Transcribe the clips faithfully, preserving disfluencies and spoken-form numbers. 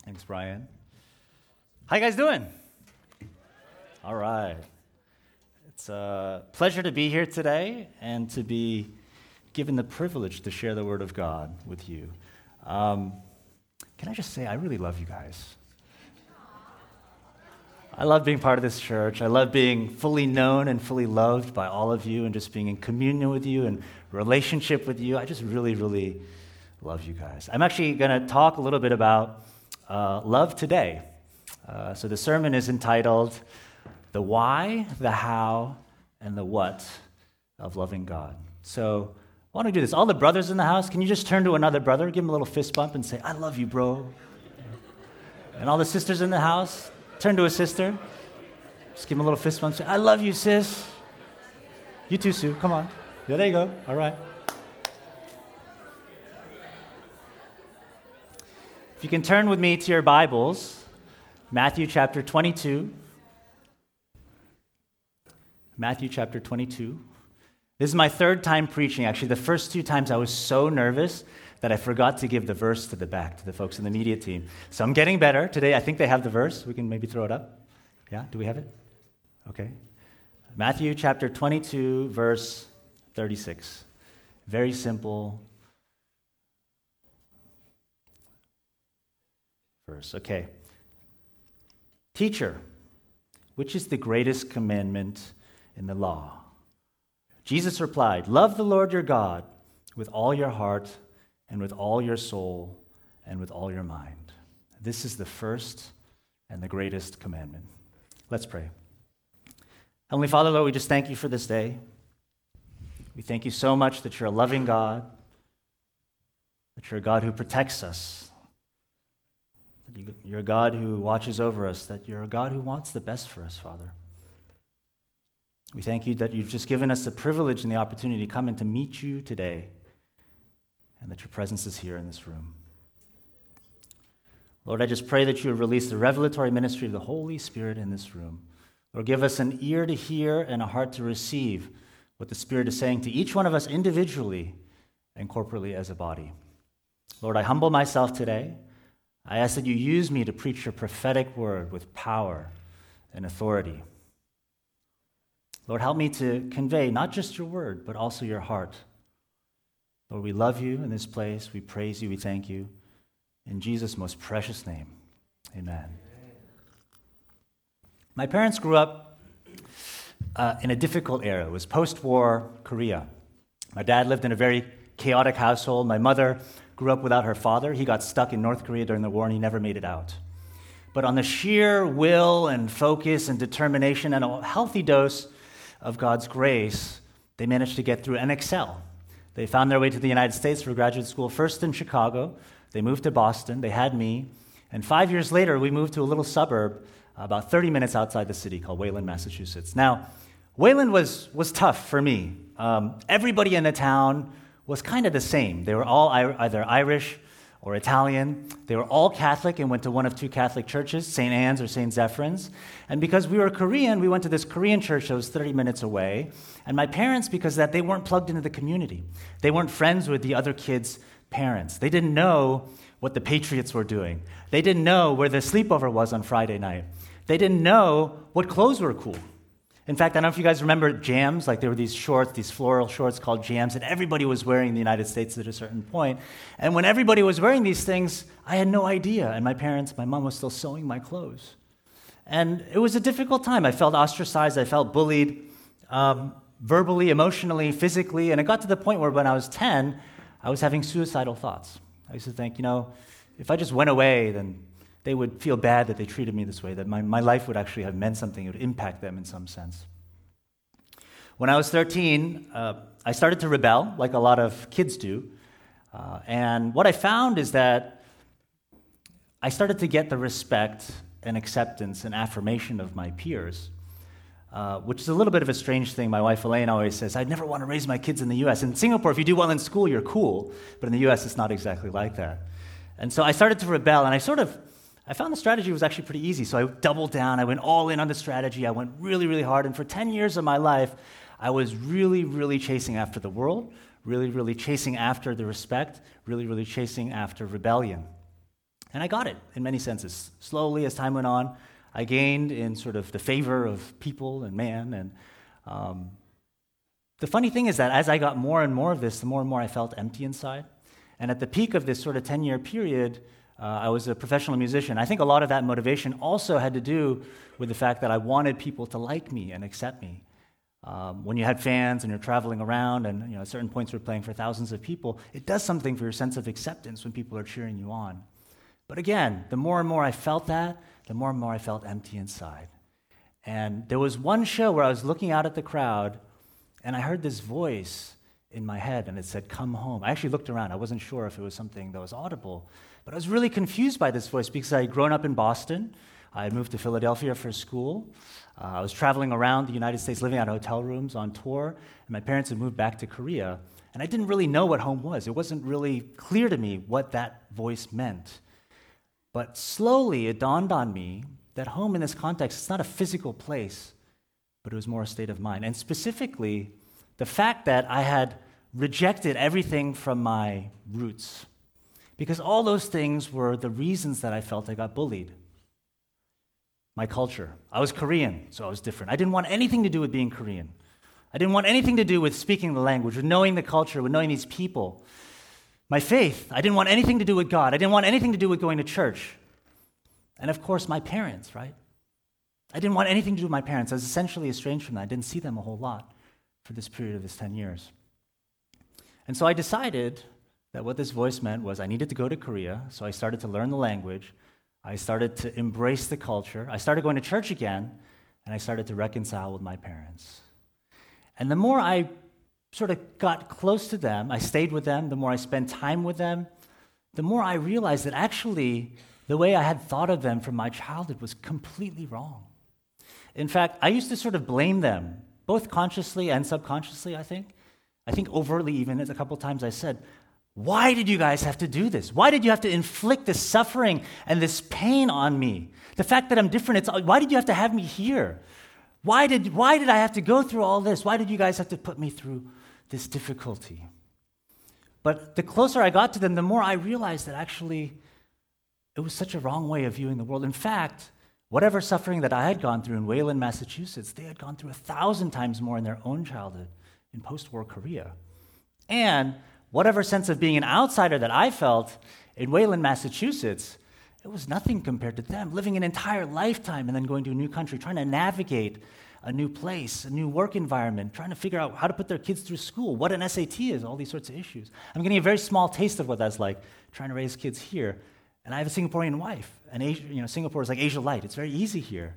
Thanks, Brian. How you guys doing? All right. It's a pleasure to be here today and to be given the privilege to share the Word of God with you. Um, can I just say, I really love you guys. I love being part of this church. I love being fully known and fully loved by all of you and just being in communion with you and relationship with you. I just really, really love you guys. I'm actually going to talk a little bit about uh, love today. Uh, so the sermon is entitled, The Why, the How, and the What of Loving God. So why don't we do this? All the brothers in the house, can you just turn to another brother, give him a little fist bump and say, I love you, bro. And all the sisters in the house, turn to a sister, just give him a little fist bump, say, I love you, sis. You too, Sue, come on. Yeah, there you go, all right. If you can turn with me to your Bibles, Matthew chapter twenty-two. Matthew chapter twenty-two. This is my third time preaching. Actually, the first two times I was so nervous that I forgot to give the verse to the back, to the folks in the media team. So I'm getting better. Today, I think they have the verse. We can maybe throw it up. Yeah, do we have it? Okay. Matthew chapter twenty-two, verse thirty-six. Very simple verse. Okay. Teacher, which is the greatest commandment in the law? Jesus replied, love the Lord your God with all your heart and with all your soul and with all your mind. This is the first and the greatest commandment. Let's pray. Heavenly Father, Lord, we just thank you for this day. We thank you so much that you're a loving God, that you're a God who protects us, that you're a God who watches over us, that you're a God who wants the best for us, Father. We thank you that you've just given us the privilege and the opportunity to come and to meet you today, and that your presence is here in this room. Lord, I just pray that you would release the revelatory ministry of the Holy Spirit in this room. Lord, give us an ear to hear and a heart to receive what the Spirit is saying to each one of us individually and corporately as a body. Lord, I humble myself today. I ask that you use me to preach your prophetic word with power and authority. Lord, help me to convey not just your word, but also your heart. Lord, we love you in this place. We praise you. We thank you. In Jesus' most precious name, amen. My parents grew up uh, in a difficult era. It was post-war Korea. My dad lived in a very chaotic household. My mother grew up without her father. He got stuck in North Korea during the war, and he never made it out. But on the sheer will and focus and determination and a healthy dose of God's grace, they managed to get through and excel. They found their way to the United States for graduate school, first in Chicago. They moved to Boston. They had me. And five years later, we moved to a little suburb about thirty minutes outside the city called Wayland, Massachusetts. Now, Wayland was, was tough for me. Um, everybody in the town was kind of the same. They were all either Irish or Italian. They were all Catholic and went to one of two Catholic churches, Saint Anne's or Saint Zephyrins. And because we were Korean, we went to this Korean church that was thirty minutes away. And my parents, because of that, they weren't plugged into the community. They weren't friends with the other kids' parents. They didn't know what the Patriots were doing. They didn't know where the sleepover was on Friday night. They didn't know what clothes were cool. In fact, I don't know if you guys remember jams, like there were these shorts, these floral shorts called jams that everybody was wearing in the United States at a certain point. And when everybody was wearing these things, I had no idea. And my parents, my mom was still sewing my clothes. And it was a difficult time. I felt ostracized. I felt bullied um, verbally, emotionally, physically. And it got to the point where when I was ten, I was having suicidal thoughts. I used to think, you know, if I just went away, then they would feel bad that they treated me this way, that my, my life would actually have meant something. It would impact them in some sense. When I was thirteen, uh, I started to rebel, like a lot of kids do. Uh, and what I found is that I started to get the respect and acceptance and affirmation of my peers, uh, which is a little bit of a strange thing. My wife, Elaine, always says, I'd never want to raise my kids in the U S In Singapore, if you do well in school, you're cool. But in the U S, it's not exactly like that. And so I started to rebel, and I sort of I found the strategy was actually pretty easy, so I doubled down. I went all in on the strategy. I went really, really hard, and for ten years of my life, I was really, really chasing after the world, really, really chasing after the respect, really, really chasing after rebellion. And I got it in many senses. Slowly, as time went on, I gained in sort of the favor of people and man. And um, the funny thing is that as I got more and more of this, the more and more I felt empty inside. And at the peak of this sort of ten-year period, uh, I was a professional musician. I think a lot of that motivation also had to do with the fact that I wanted people to like me and accept me. Um, when you had fans and you're traveling around and you know, at certain points we're playing for thousands of people, it does something for your sense of acceptance when people are cheering you on. But again, the more and more I felt that, the more and more I felt empty inside. And there was one show where I was looking out at the crowd and I heard this voice in my head and it said, "Come home." I actually looked around. I wasn't sure if it was something that was audible. But I was really confused by this voice because I had grown up in Boston. I had moved to Philadelphia for school. Uh, I was traveling around the United States, living out of hotel rooms on tour, and my parents had moved back to Korea. And I didn't really know what home was. It wasn't really clear to me what that voice meant. But slowly it dawned on me that home in this context is not a physical place, but it was more a state of mind. And specifically, the fact that I had rejected everything from my roots. Because all those things were the reasons that I felt I got bullied. My culture. I was Korean, so I was different. I didn't want anything to do with being Korean. I didn't want anything to do with speaking the language, with knowing the culture, with knowing these people. My faith. I didn't want anything to do with God. I didn't want anything to do with going to church. And of course, my parents, right? I didn't want anything to do with my parents. I was essentially estranged from them. I didn't see them a whole lot for this period of this ten years. And so I decided that what this voice meant was I needed to go to Korea, so I started to learn the language. I started to embrace the culture. I started going to church again, and I started to reconcile with my parents. And the more I sort of got close to them, I stayed with them, the more I spent time with them, the more I realized that actually the way I had thought of them from my childhood was completely wrong. In fact, I used to sort of blame them, both consciously and subconsciously, I think. I think overtly even, a couple times I said, "Why did you guys have to do this? Why did you have to inflict this suffering and this pain on me? The fact that I'm different, it's, why did you have to have me here? Why did, why did I have to go through all this? Why did you guys have to put me through this difficulty?" But the closer I got to them, the more I realized that actually it was such a wrong way of viewing the world. In fact, whatever suffering that I had gone through in Wayland, Massachusetts, they had gone through a thousand times more in their own childhood in post-war Korea. And whatever sense of being an outsider that I felt in Wayland, Massachusetts, it was nothing compared to them, living an entire lifetime and then going to a new country, trying to navigate a new place, a new work environment, trying to figure out how to put their kids through school, what an S A T is, all these sorts of issues. I'm getting a very small taste of what that's like, trying to raise kids here. And I have a Singaporean wife, and Asia, you know, Singapore is like Asia Light. It's very easy here.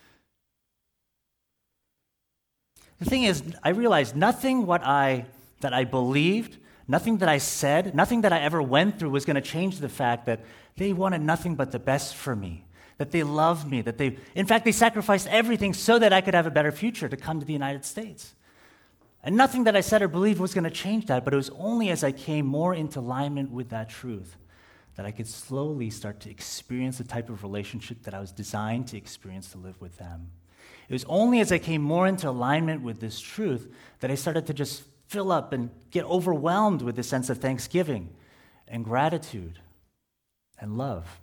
The thing is, I realized nothing what I that I believed, nothing that I said, nothing that I ever went through was going to change the fact that they wanted nothing but the best for me, that they loved me, that they, in fact, they sacrificed everything so that I could have a better future to come to the United States. And nothing that I said or believed was going to change that, but it was only as I came more into alignment with that truth that I could slowly start to experience the type of relationship that I was designed to experience to live with them. It was only as I came more into alignment with this truth that I started to just fill up and get overwhelmed with this sense of thanksgiving and gratitude and love.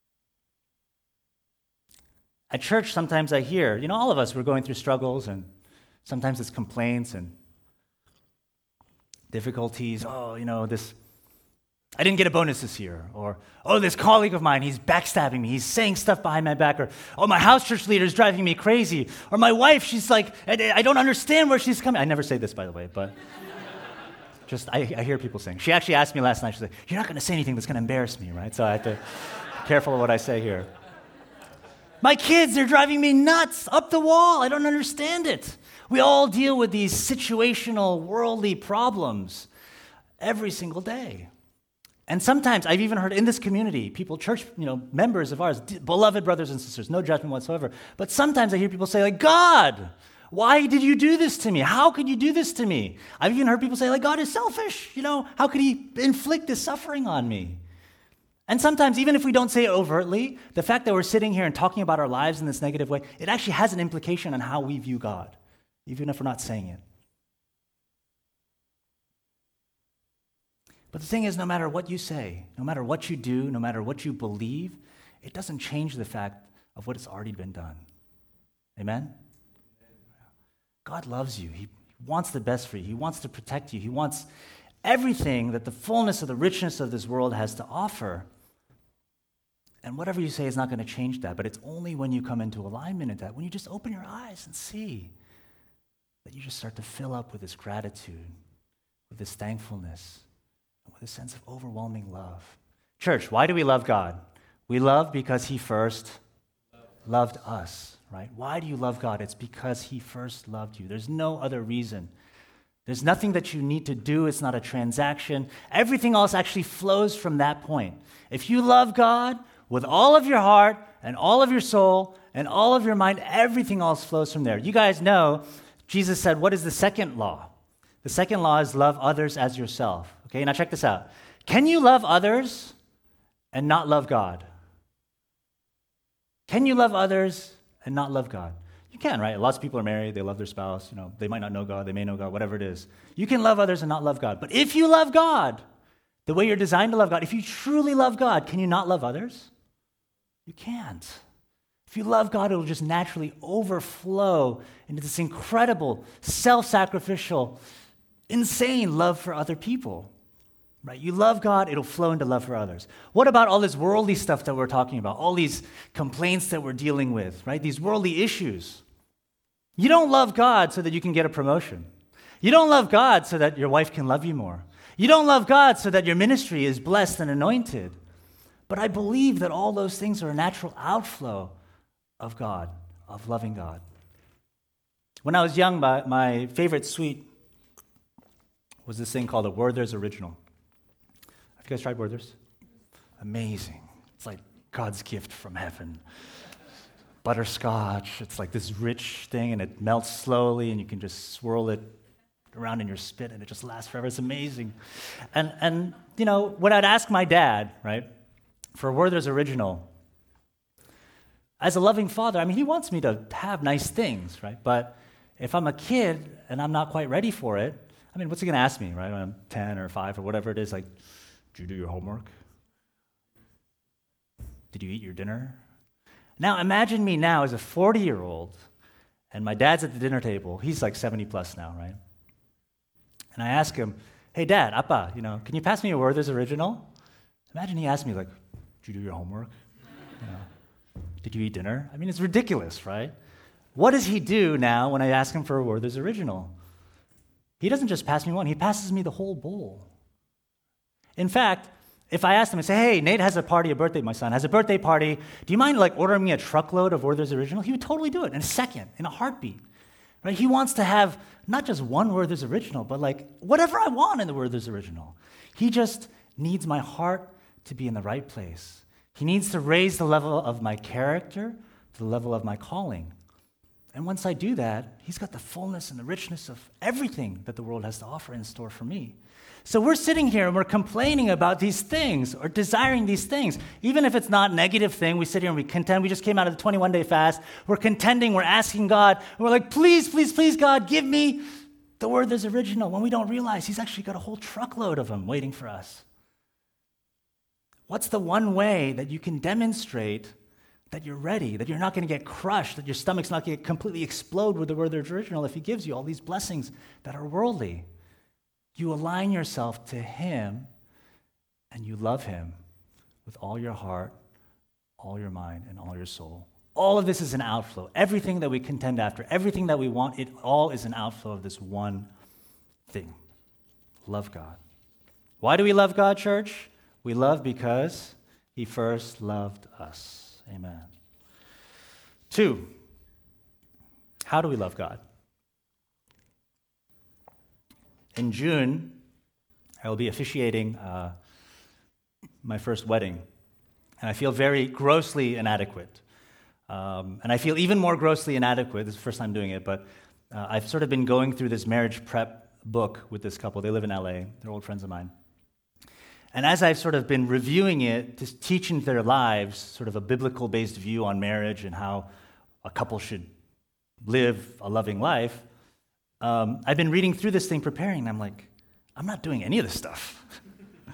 At church, sometimes I hear, you know, all of us, we're going through struggles, and sometimes it's complaints and difficulties. Oh, you know, this, I didn't get a bonus this year. Or, oh, this colleague of mine, he's backstabbing me. He's saying stuff behind my back. Or, oh, my house church leader is driving me crazy. Or my wife, she's like, I, I don't understand where she's coming. I never say this, by the way, but just, I, I hear people saying. She actually asked me last night, she's like, you're not going to say anything that's going to embarrass me, right? So I have to be careful of what I say here. My kids, they're driving me nuts, up the wall. I don't understand it. We all deal with these situational, worldly problems every single day. And sometimes, I've even heard in this community, people, church, you know, members of ours, beloved brothers and sisters, no judgment whatsoever, but sometimes I hear people say, like, God, why did you do this to me? How could you do this to me? I've even heard people say, like, God is selfish. You know, how could he inflict this suffering on me? And sometimes, even if we don't say it overtly, the fact that we're sitting here and talking about our lives in this negative way, it actually has an implication on how we view God, even if we're not saying it. But the thing is, no matter what you say, no matter what you do, no matter what you believe, it doesn't change the fact of what has already been done. Amen? God loves you. He wants the best for you. He wants to protect you. He wants everything that the fullness of the richness of this world has to offer. And whatever you say is not going to change that, but it's only when you come into alignment in that, when you just open your eyes and see, that you just start to fill up with this gratitude, with this thankfulness, and with a sense of overwhelming love. Church, why do we love God? We love because he first loved us, right? Why do you love God? It's because he first loved you. There's no other reason. There's nothing that you need to do. It's not a transaction. Everything else actually flows from that point. If you love God with all of your heart and all of your soul and all of your mind, everything else flows from there. You guys know, Jesus said, what is the second law? The second law is love others as yourself. Okay, now check this out. Can you love others and not love God? Can you love others and not love God? You can, right? Lots of people are married, they love their spouse, you know, they might not know God, they may know God, whatever it is. You can love others and not love God. But if you love God, the way you're designed to love God, if you truly love God, can you not love others? You can't. If you love God, it'll just naturally overflow into this incredible, self-sacrificial, insane love for other people. Right? You love God, it'll flow into love for others. What about all this worldly stuff that we're talking about? All these complaints that we're dealing with, right? These worldly issues. You don't love God so that you can get a promotion. You don't love God so that your wife can love you more. You don't love God so that your ministry is blessed and anointed. But I believe that all those things are a natural outflow of God, of loving God. When I was young, my, my favorite sweet was this thing called a Werther's Original. You guys tried Werther's? Amazing. It's like God's gift from heaven. Butterscotch. It's like this rich thing, and it melts slowly, and you can just swirl it around in your spit, and it just lasts forever. It's amazing. And, and you know, when I'd ask my dad, right, for Werther's Original, as a loving father, I mean, he wants me to have nice things, right? But if I'm a kid and I'm not quite ready for it, I mean, what's he going to ask me, right, when I'm ten or five or whatever it is, like, did you do your homework? Did you eat your dinner? Now, imagine me now as a forty-year-old, and my dad's at the dinner table. He's like seventy plus now, right? And I ask him, hey, Dad, Appa, you know, can you pass me a Werther's Original? Imagine he asked me, like, did you do your homework? You know, did you eat dinner? I mean, it's ridiculous, right? What does he do now when I ask him for a Werther's Original? He doesn't just pass me one, he passes me the whole bowl. In fact, if I asked him and say, hey, Nate has a party, a birthday, my son has a birthday party, do you mind like ordering me a truckload of Werther's Original? He would totally do it in a second, in a heartbeat. Right? He wants to have not just one Werther's Original, but like whatever I want in the Werther's Original. He just needs my heart to be in the right place. He needs to raise the level of my character to the level of my calling. And once I do that, he's got the fullness and the richness of everything that the world has to offer in store for me. So we're sitting here and we're complaining about these things or desiring these things. Even if it's not a negative thing, we sit here and we contend. We just came out of the twenty-one day fast. We're contending, we're asking God, and we're like, please, please, please, God, give me the Werther's Original, when we don't realize he's actually got a whole truckload of them waiting for us. What's the one way that you can demonstrate that you're ready, that you're not going to get crushed, that your stomach's not going to completely explode with the Werther's Original if he gives you all these blessings that are worldly? You align yourself to him and you love him with all your heart, all your mind, and all your soul. All of this is an outflow. Everything that we contend after, everything that we want, it all is an outflow of this one thing. Love God. Why do we love God, church? We love because he first loved us. Amen. Two, how do we love God? In June, I will be officiating uh, my first wedding, and I feel very grossly inadequate. Um, and I feel even more grossly inadequate. This is the first time doing it, but uh, I've sort of been going through this marriage prep book with this couple. They live in L A. They're old friends of mine. And as I've sort of been reviewing it, just teaching their lives, sort of a biblical-based view on marriage and how a couple should live a loving life, um, I've been reading through this thing, preparing, and I'm like, I'm not doing any of this stuff.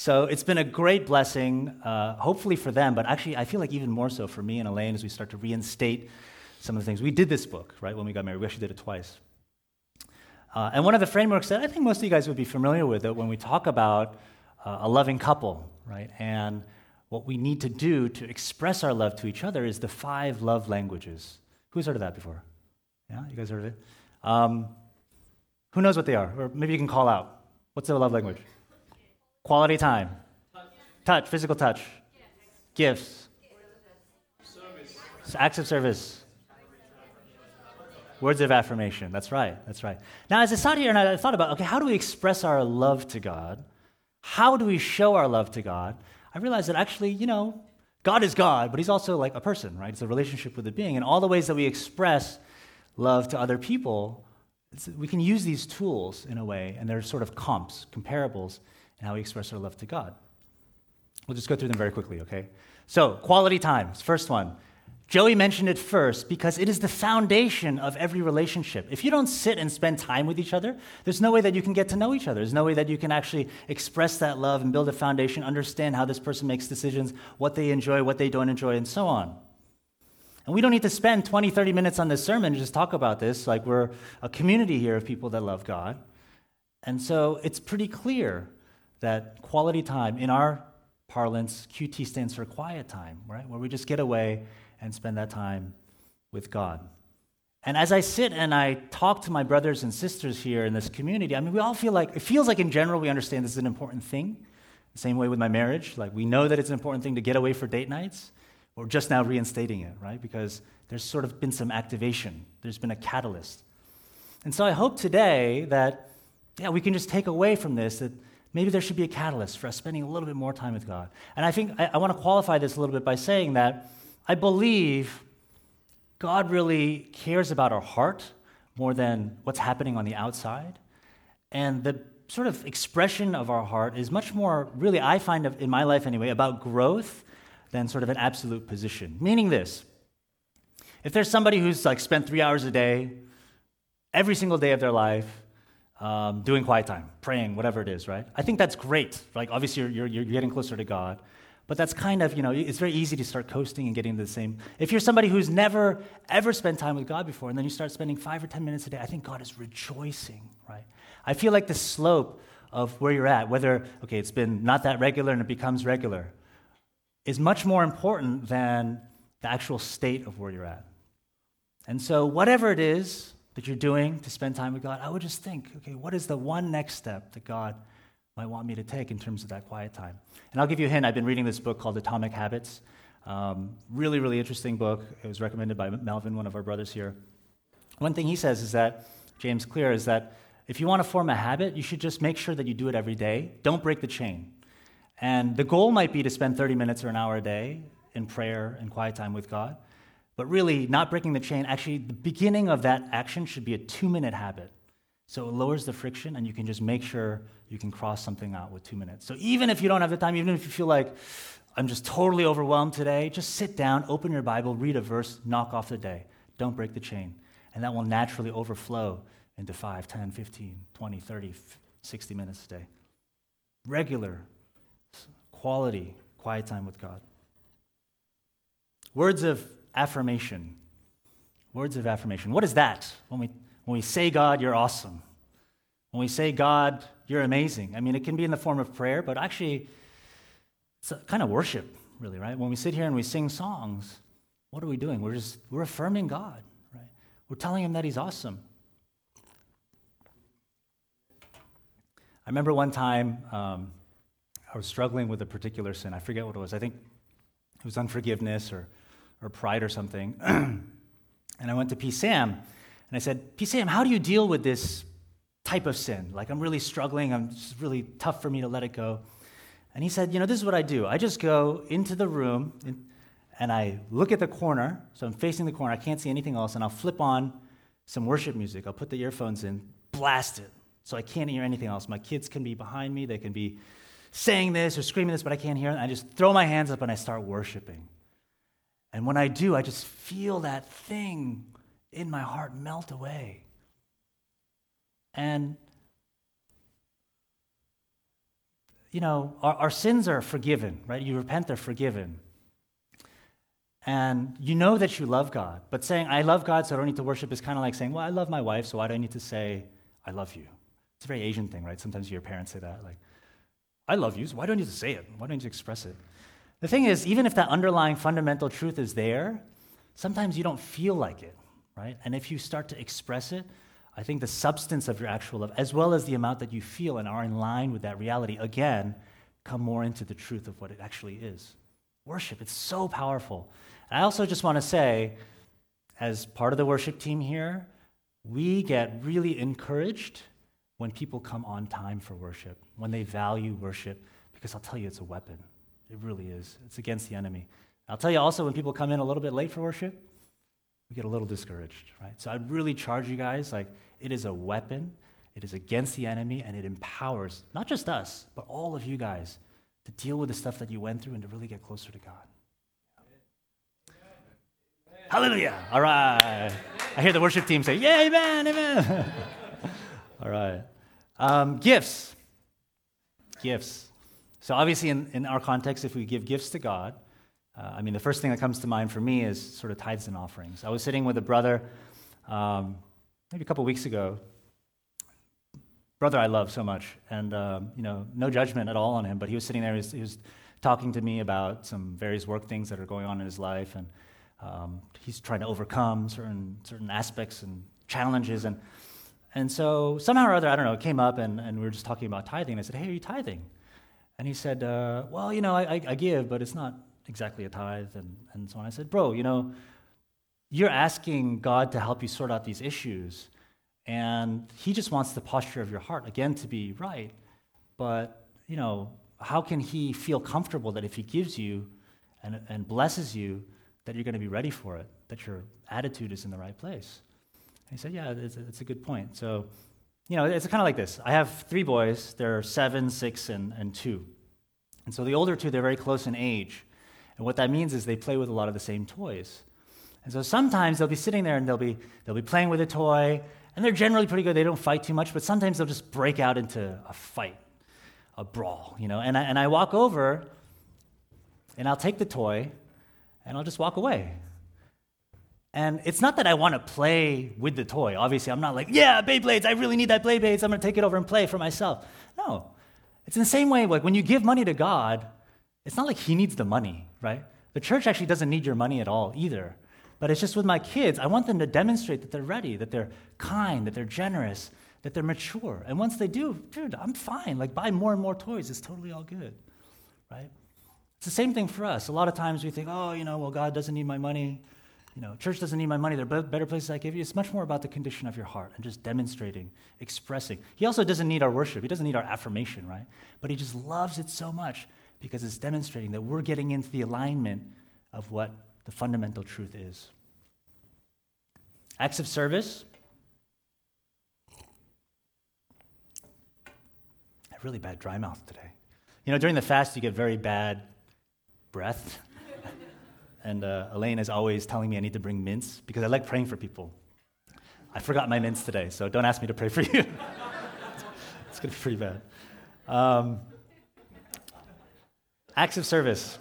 So it's been a great blessing, uh, hopefully for them, but actually I feel like even more so for me and Elaine as we start to reinstate some of the things. We did this book, right, when we got married. We actually did it twice. Uh, and one of the frameworks that I think most of you guys would be familiar with it when we talk about uh, a loving couple, right, and what we need to do to express our love to each other is the five love languages. Who's heard of that before? Yeah, you guys heard of it? Um, who knows what they are? Or maybe you can call out. What's the love language? Quality time. Touch, touch physical touch. Gifts. Service. Acts of service. Words of affirmation. That's right. That's right. Now, as I sat here and I thought about, okay, how do we express our love to God? How do we show our love to God? I realized that actually, you know, God is God, but he's also like a person, right? It's a relationship with a being. And all the ways that we express love to other people, we can use these tools in a way, and they're sort of comps, comparables, in how we express our love to God. We'll just go through them very quickly, okay? So, quality time, first one. Joey mentioned it first because it is the foundation of every relationship. If you don't sit and spend time with each other, there's no way that you can get to know each other. There's no way that you can actually express that love and build a foundation, understand how this person makes decisions, what they enjoy, what they don't enjoy, and so on. And we don't need to spend twenty, thirty minutes on this sermon to just talk about this. Like, we're a community here of people that love God. And so it's pretty clear that quality time, in our parlance, Q T stands for quiet time, right? Where we just get away and spend that time with God. And as I sit and I talk to my brothers and sisters here in this community, I mean, we all feel like, it feels like in general we understand this is an important thing. The same way with my marriage. Like, we know that it's an important thing to get away for date nights. We're just now reinstating it, right? Because there's sort of been some activation. There's been a catalyst. And so I hope today that, yeah, we can just take away from this that maybe there should be a catalyst for us spending a little bit more time with God. And I think I, I want to qualify this a little bit by saying that I believe God really cares about our heart more than what's happening on the outside. And the sort of expression of our heart is much more, really, I find in my life anyway, about growth than sort of an absolute position. Meaning this: if there's somebody who's like spent three hours a day, every single day of their life, um, doing quiet time, praying, whatever it is, right? I think that's great. Like, obviously, you're, you're, you're getting closer to God. But that's kind of, you know, it's very easy to start coasting and getting to the same. If you're somebody who's never, ever spent time with God before, and then you start spending five or ten minutes a day, I think God is rejoicing, right? I feel like the slope of where you're at, whether, okay, it's been not that regular and it becomes regular, is much more important than the actual state of where you're at. And so whatever it is that you're doing to spend time with God, I would just think, okay, what is the one next step that God might want me to take in terms of that quiet time? And I'll give you a hint. I've been reading this book called Atomic Habits. Um, really, really interesting book. It was recommended by Melvin, one of our brothers here. One thing he says is that, James Clear, is that if you want to form a habit, you should just make sure that you do it every day. Don't break the chain. And the goal might be to spend thirty minutes or an hour a day in prayer and quiet time with God. But really, not breaking the chain, actually, the beginning of that action should be a two-minute habit. So it lowers the friction, and you can just make sure you can cross something out with two minutes. So even if you don't have the time, even if you feel like, I'm just totally overwhelmed today, just sit down, open your Bible, read a verse, knock off the day. Don't break the chain. And that will naturally overflow into five, ten, fifteen, twenty, thirty, sixty minutes a day. Regular, quality, quiet time with God. Words of affirmation. Words of affirmation. What is that? When we when we say, God, you're awesome. When we say, God, you're amazing. I mean, it can be in the form of prayer, but actually, it's a kind of worship, really, right? When we sit here and we sing songs, what are we doing? We're just, we're affirming God, right? We're telling him that he's awesome. I remember one time um, I was struggling with a particular sin. I forget what it was. I think it was unforgiveness or, or pride or something. And I went to P. Sam, and I said, P. Sam, how do you deal with this type of sin? Like, I'm really struggling. I'm it's really tough for me to let it go. And he said, you know, this is what I do. I just go into the room, and I look at the corner. So I'm facing the corner. I can't see anything else. And I'll flip on some worship music. I'll put the earphones in, blast it, so I can't hear anything else. My kids can be behind me. They can be saying this or screaming this, but I can't hear it. And I just throw my hands up, and I start worshiping. And when I do, I just feel that thing in my heart melt away. And, you know, our, our sins are forgiven, right? You repent, they're forgiven. And you know that you love God, but saying, I love God, so I don't need to worship is kind of like saying, well, I love my wife, so why do I need to say, I love you? It's a very Asian thing, right? Sometimes your parents say that, like, I love you, so why do I need to say it? Why don't you express it? The thing is, even if that underlying fundamental truth is there, sometimes you don't feel like it, right? And if you start to express it, I think the substance of your actual love, as well as the amount that you feel and are in line with that reality, again, come more into the truth of what it actually is. Worship, it's so powerful. And I also just want to say, as part of the worship team here, we get really encouraged when people come on time for worship, when they value worship, because I'll tell you, it's a weapon. It really is. It's against the enemy. I'll tell you also, when people come in a little bit late for worship, we get a little discouraged, right? So I'd really charge you guys, like, it is a weapon, it is against the enemy, and it empowers, not just us, but all of you guys, to deal with the stuff that you went through and to really get closer to God. Amen. Hallelujah! All right. I hear the worship team say, yeah, amen, amen. All right. Um, gifts. Gifts. So obviously in, in our context, if we give gifts to God, uh, I mean, the first thing that comes to mind for me is sort of tithes and offerings. I was sitting with a brother um, maybe a couple weeks ago, brother I love so much, and um, you know, no judgment at all on him, but he was sitting there, he was, he was talking to me about some various work things that are going on in his life, and um, he's trying to overcome certain certain aspects and challenges, and and so somehow or other, I don't know, it came up, and, and we were just talking about tithing. I said, hey, are you tithing? And he said, uh, well, you know, I, I, I give, but it's not exactly a tithe, and, and so on. I said, bro, you know, you're asking God to help you sort out these issues, and he just wants the posture of your heart, again, to be right. But, you know, how can he feel comfortable that if he gives you and, and blesses you, that you're going to be ready for it, that your attitude is in the right place? And he said, yeah, it's a, it's a good point. So, you know, it's kind of like this. I have three boys. They're seven, six, and, and two. And so the older two, they're very close in age. And what that means is they play with a lot of the same toys. And so sometimes they'll be sitting there and they'll be they'll be playing with a toy, and they're generally pretty good. They don't fight too much, but sometimes they'll just break out into a fight, a brawl, you know. And I, and I walk over, and I'll take the toy, and I'll just walk away. And it's not that I want to play with the toy. Obviously, I'm not like, yeah, Beyblades, I really need that Beyblades. I'm going to take it over and play for myself. No. It's in the same way, like when you give money to God, it's not like he needs the money, right? The church actually doesn't need your money at all either. But it's just with my kids, I want them to demonstrate that they're ready, that they're kind, that they're generous, that they're mature. And once they do, dude, I'm fine. Like, buy more and more toys. It's totally all good, right? It's the same thing for us. A lot of times we think, oh, you know, well, God doesn't need my money. You know, church doesn't need my money. There are better places I give you. It's much more about the condition of your heart and just demonstrating, expressing. He also doesn't need our worship. He doesn't need our affirmation, right? But he just loves it so much because it's demonstrating that we're getting into the alignment of what the fundamental truth is. Acts of service. I have really bad dry mouth today. You know, during the fast, you get very bad breath. And uh, Elaine is always telling me I need to bring mints because I like praying for people. I forgot my mints today, so don't ask me to pray for you. It's going to be pretty bad. Um, acts of service.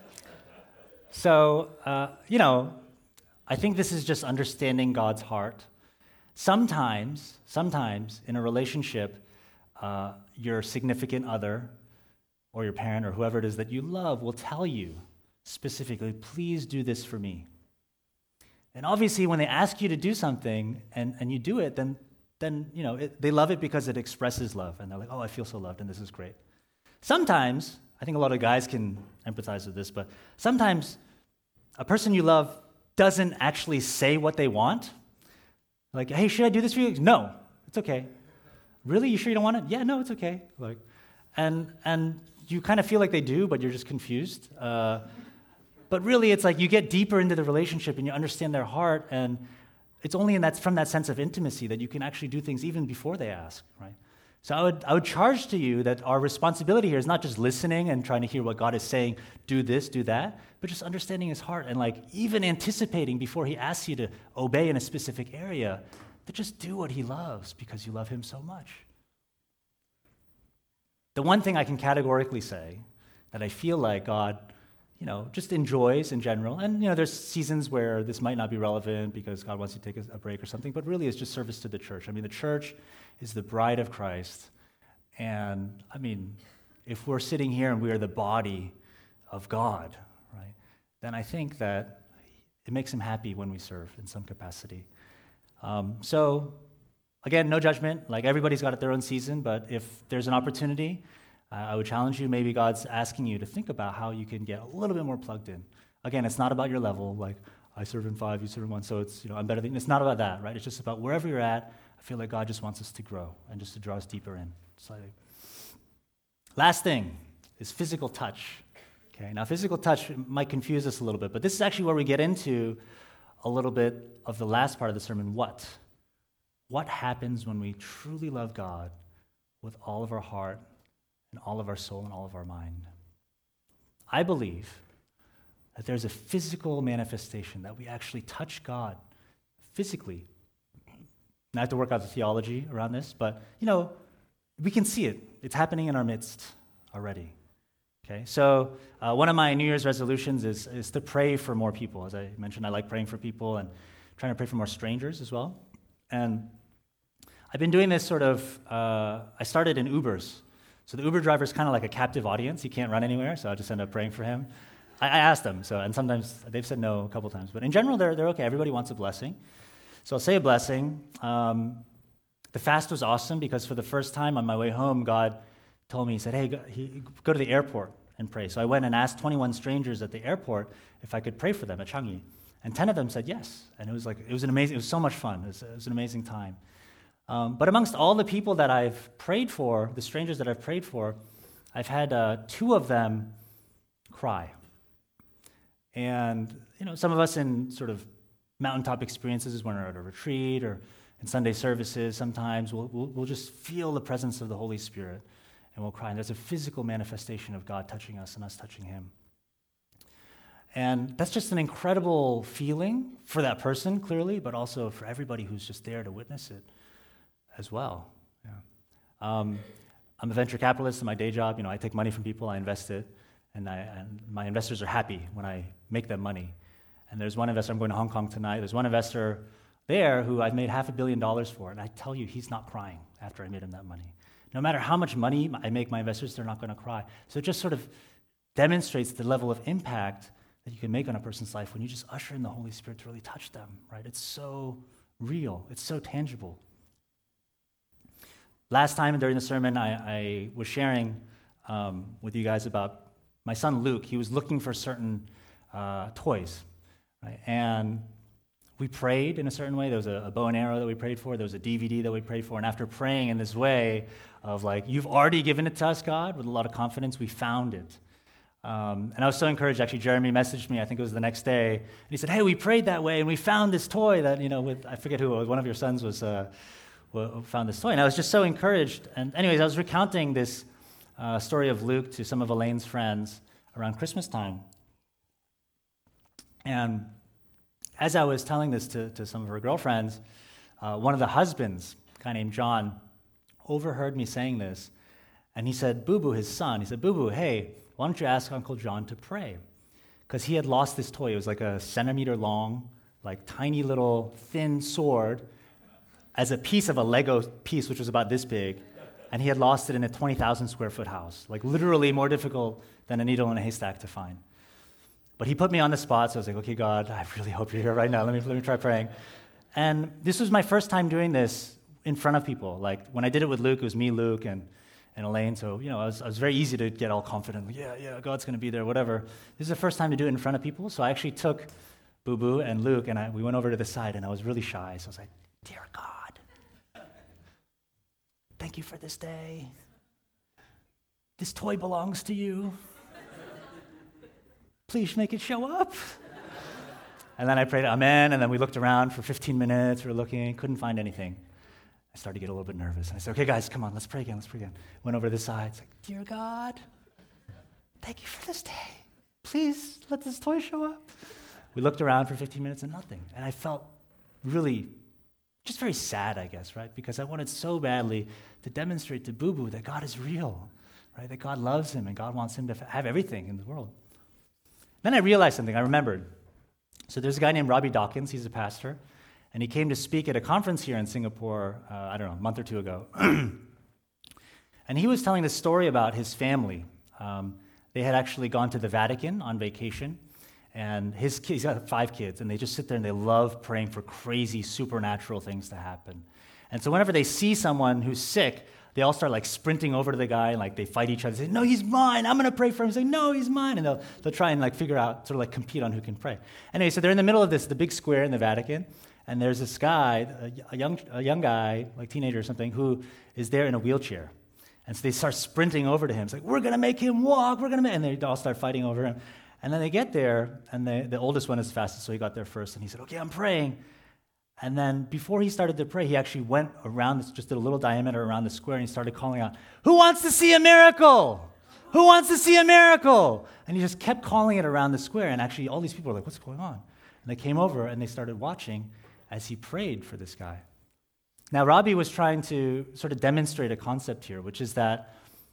So, uh, you know, I think this is just understanding God's heart. Sometimes, sometimes in a relationship, uh, your significant other or your parent or whoever it is that you love will tell you specifically, please do this for me. And obviously, when they ask you to do something and, and you do it, then, then you know it, they love it because it expresses love. And they're like, oh, I feel so loved, and this is great. Sometimes, I think a lot of guys can empathize with this, but sometimes a person you love doesn't actually say what they want. Like, hey, should I do this for you? No, it's okay. Really? You sure you don't want it? Yeah, no, it's okay. Like, and and you kind of feel like they do, but you're just confused. Uh, But really, it's like you get deeper into the relationship and you understand their heart, and it's only in that, from that sense of intimacy that you can actually do things even before they ask, right? So I would, I would charge to you that our responsibility here is not just listening and trying to hear what God is saying, do this, do that, but just understanding his heart and like even anticipating before he asks you to obey in a specific area, to just do what he loves because you love him so much. the one thing I can categorically say that I feel like God, you know, just enjoys in general, and, you know, there's seasons where this might not be relevant because God wants you to take a break or something, but really it's just service to the church. I mean, the church is the bride of Christ, and, I mean, if we're sitting here and we are the body of God, right, then I think that it makes him happy when we serve in some capacity. Um, so, again, no judgment. Like, everybody's got their own season, but if there's an opportunity, uh, I would challenge you, maybe God's asking you to think about how you can get a little bit more plugged in. Again, it's not about your level, like, I serve in five, you serve in one, so it's, you know, I'm better than you. It's not about that, right? It's just about wherever you're at, I feel like God just wants us to grow and just to draw us deeper in. Slightly. Last thing is physical touch. Okay, now physical touch might confuse us a little bit, but this is actually where we get into a little bit of the last part of the sermon, what? What happens when we truly love God with all of our heart and all of our soul and all of our mind? I believe that there's a physical manifestation that we actually touch God physically. And I have to work out the theology around this, but, you know, we can see it. It's happening in our midst already. Okay, so uh, one of my New Year's resolutions is, is to pray for more people. As I mentioned, I like praying for people and trying to pray for more strangers as well. And I've been doing this sort of, uh, I started in Ubers. So the Uber driver is kind of like a captive audience. He can't run anywhere, so I just end up praying for him. I, I asked them, so, and sometimes they've said no a couple times. But in general, they're, they're okay. Everybody wants a blessing. So I'll say a blessing. Um, the fast was awesome because for the first time on my way home, God told me, he said, hey, go, he, go to the airport and pray. So I went and asked twenty-one strangers at the airport if I could pray for them at Changi. And ten of them said yes. And it was like, it was an amazing, it was so much fun. It was, it was an amazing time. Um, but amongst all the people that I've prayed for, the strangers that I've prayed for, I've had uh, two of them cry. And, you know, some of us in sort of mountaintop experiences when we're at a retreat or in Sunday services, sometimes we'll, we'll, we'll just feel the presence of the Holy Spirit. And we'll cry. And there's a physical manifestation of God touching us and us touching him. And that's just an incredible feeling for that person, clearly, but also for everybody who's just there to witness it as well. Yeah. Um, I'm a venture capitalist in my day job. You know, I take money from people, I invest it, and, I, and my investors are happy when I make them money. And there's one investor, I'm going to Hong Kong tonight, there's one investor there who I've made half a billion dollars for, and I tell you, he's not crying after I made him that money. No matter how much money I make my investors, they're not going to cry. So it just sort of demonstrates the level of impact that you can make on a person's life when you just usher in the Holy Spirit to really touch them, right? It's so real. It's so tangible. Last time during the sermon, I, I was sharing um, with you guys about my son Luke. He was looking for certain uh, toys, right? And we prayed in a certain way. There was a, a bow and arrow that we prayed for. There was a D V D that we prayed for. And after praying in this way of like, you've already given it to us, God, with a lot of confidence, we found it. Um, and I was so encouraged. Actually, Jeremy messaged me, I think it was the next day. And he said, hey, we prayed that way, and we found this toy that, you know, with, I forget who it was. One of your sons was uh, found this toy. And I was just so encouraged. And anyways, I was recounting this uh, story of Luke to some of Elaine's friends around Christmas time. And as I was telling this to, to some of her girlfriends, uh, one of the husbands, a guy named John, overheard me saying this, and he said, Boo-Boo, his son, he said, Boo-Boo, hey, why don't you ask Uncle John to pray? Because he had lost this toy. It was like a centimeter long, like tiny little thin sword as a piece of a Lego piece, which was about this big, and he had lost it in a twenty thousand square foot house, like literally more difficult than a needle in a haystack to find. But he put me on the spot, so I was like, okay, God, I really hope you're here right now. Let me, let me try praying. And this was my first time doing this in front of people. Like, when I did it with Luke, it was me, Luke, and, and Elaine. So, you know, I was, I was very easy to get all confident. Like, yeah, yeah, God's going to be there, whatever. This is the first time to do it in front of people. So I actually took Boo-Boo and Luke, and I, we went over to the side, and I was really shy. So I was like, dear God, thank you for this day. This toy belongs to you. Please make it show up. And then I prayed, amen, and then we looked around for fifteen minutes, we were looking, couldn't find anything. I started to get a little bit nervous. I said, okay, guys, come on, let's pray again, let's pray again. Went over to the side, it's like, dear God, thank you for this day. Please let this toy show up. We looked around for fifteen minutes and nothing. And I felt really, just very sad, I guess, right? Because I wanted so badly to demonstrate to Boo-Boo that God is real. right? That God loves him and God wants him to have everything in the world. Then I realized something. I remembered. So there's a guy named Robbie Dawkins. He's a pastor. And he came to speak at a conference here in Singapore, uh, I don't know, a month or two ago. And he was telling this story about his family. Um, they had actually gone to the Vatican on vacation. And his kids, he's got five kids, and they just sit there and they love praying for crazy supernatural things to happen. And so whenever they see someone who's sick, they all start like sprinting over to the guy and like they fight each other. They say, no, he's mine. I'm going to pray for him. Say, no, he's mine. And they'll, they'll try and like figure out, sort of like compete on who can pray. Anyway, so they're in the middle of this, the big square in the Vatican. And there's this guy, a, a young a young guy, like teenager or something, who is there in a wheelchair. And so they start sprinting over to him. It's like, we're going to make him walk. We're going to make, and they all start fighting over him. And then they get there, and they, the oldest one is fastest, so he got there first. And he said, okay, I'm praying. And then before he started to pray, he actually went around, this, just did a little diameter around the square, and he started calling out, who wants to see a miracle? Who wants to see a miracle? And he just kept calling it around the square, and actually all these people were like, what's going on? And they came over, and they started watching as he prayed for this guy. Now, Robbie was trying to sort of demonstrate a concept here, which is that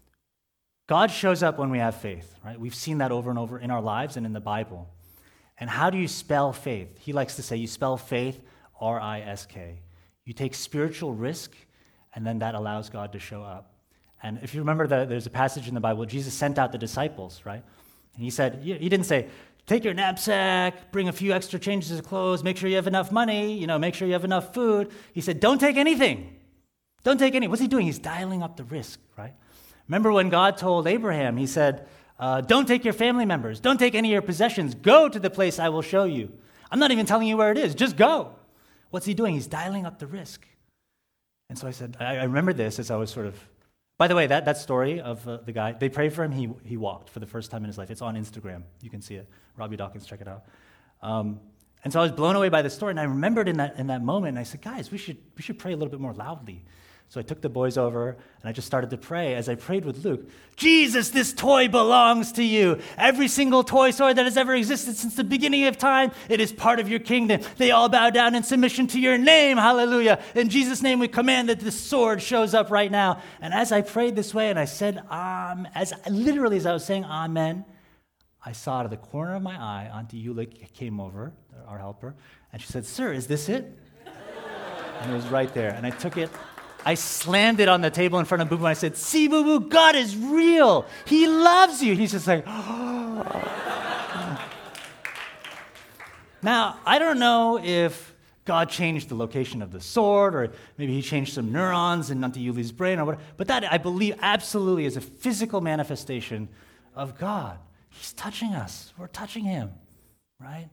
God shows up when we have faith, right? We've seen that over and over in our lives and in the Bible. And how do you spell faith? He likes to say you spell faith R I S K. You take spiritual risk, and then that allows God to show up. And if you remember, the, there's a passage in the Bible, Jesus sent out the disciples, right? And he said, he didn't say, take your knapsack, bring a few extra changes of clothes, make sure you have enough money, you know, make sure you have enough food. He said, don't take anything. Don't take any. What's he doing? He's dialing up the risk, right? Remember when God told Abraham, he said, uh, don't take your family members, don't take any of your possessions, go to the place I will show you. I'm not even telling you where it is, just go. What's he doing? He's dialing up the risk. And so I said, I, I remember this as I was sort of, by the way, that, that story of uh, the guy, they prayed for him, he he walked for the first time in his life. It's on Instagram. You can see it. Robbie Dawkins, check it out. Um, and so I was blown away by the story, and I remembered in that in that moment, and I said, guys, we should we should pray a little bit more loudly. So I took the boys over, and I just started to pray. As I prayed with Luke, Jesus, this toy belongs to you. Every single toy store that has ever existed since the beginning of time, it is part of your kingdom. They all bow down in submission to your name. Hallelujah. In Jesus' name, we command that this sword shows up right now. And as I prayed this way, and I said, um, as literally as I was saying amen, I saw out of the corner of my eye, Auntie Eula came over, our helper, and she said, sir, is this it? And it was right there. And I took it. I slammed it on the table in front of Boo Boo, and I said, see, Boo Boo, God is real. He loves you. He's just like, oh. Now, I don't know if God changed the location of the sword, or maybe he changed some neurons in Auntie Yuli's brain, or whatever, but that, I believe, absolutely is a physical manifestation of God. He's touching us. We're touching him, right?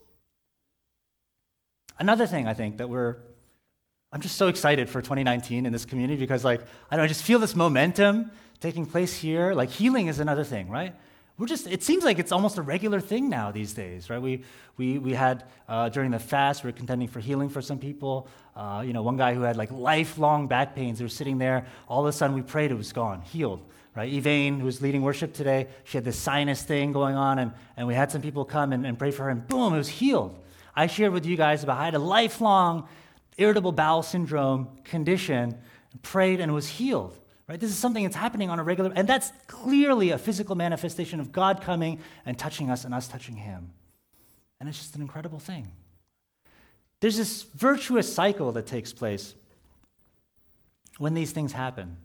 Another thing I think that we're I'm just so excited for twenty nineteen in this community because, like, I don't know, I just feel this momentum taking place here. Like, healing is another thing, right? We're just, it seems like it's almost a regular thing now these days, right? We we we had, uh, during the fast, we were contending for healing for some people. Uh, you know, one guy who had, like, lifelong back pains, they were sitting there, all of a sudden we prayed, it was gone, healed, right? Evane, who was leading worship today, she had this sinus thing going on, and, and we had some people come and, and pray for her, and boom, it was healed. I shared with you guys about how I had a lifelong irritable bowel syndrome condition, prayed and was healed, right? This is something that's happening on a regular, and that's clearly a physical manifestation of God coming and touching us and us touching him. And it's just an incredible thing. There's this virtuous cycle that takes place when these things happen.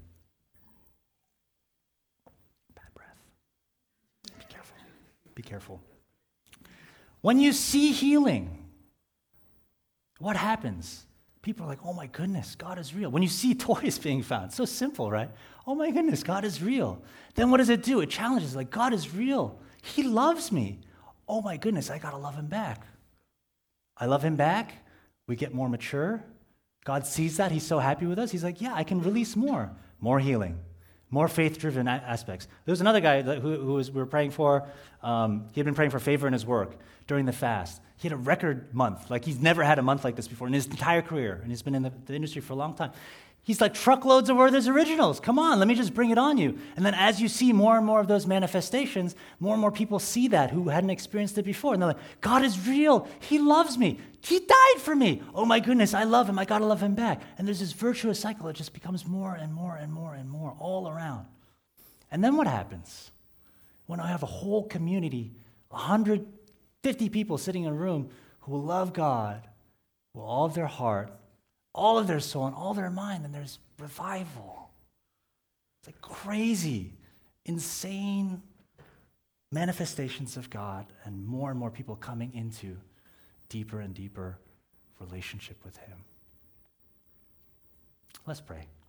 Bad breath. Be careful. Be careful. When you see healing, what happens? People are like, oh my goodness, God is real. When you see toys being found, so simple, right? Oh my goodness, God is real. Then what does it do? It challenges, like, God is real. He loves me. Oh my goodness, I got to love him back. I love him back. We get more mature. God sees that. He's so happy with us. He's like, yeah, I can release more. More healing. More faith-driven a- aspects. There was another guy who, who was, we were praying for. Um, he had been praying for favor in his work during the fast. He had a record month. Like, he's never had a month like this before in his entire career, and he's been in the, the industry for a long time. He's like, truckloads of Werther's Originals. Come on, let me just bring it on you. And then as you see more and more of those manifestations, more and more people see that who hadn't experienced it before. And they're like, God is real. He loves me. He died for me. Oh my goodness, I love him. I got to love him back. And there's this virtuous cycle. It just becomes more and more and more and more all around. And then what happens? When I have a whole community, one hundred fifty people sitting in a room who will love God with all of their heart, all of their soul, and all their mind, and there's revival. It's like crazy, insane manifestations of God, and more and more people coming into deeper and deeper relationship with Him. Let's pray.